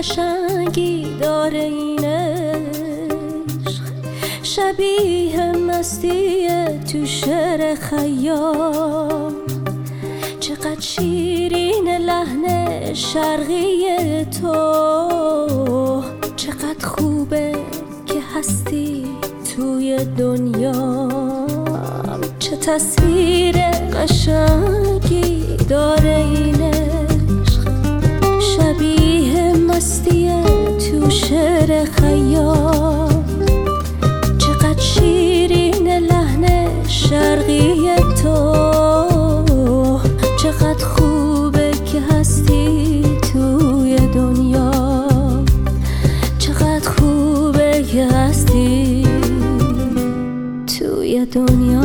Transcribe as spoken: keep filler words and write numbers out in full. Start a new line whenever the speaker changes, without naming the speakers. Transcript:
قشنگی داره این عشق، شبیه مستی تو شعر خیام. چقدر شیرین لحن شرقی تو، چقدر خوبه که هستی توی دنیام. چه تصویر قشنگی داره این عشق، شبیه مستی تو شعر خیام. چقدر شیرین لحن شرقی تو، چقدر خوبه که هستی توی دنیا. چقدر خوبه که هستی توی دنیا.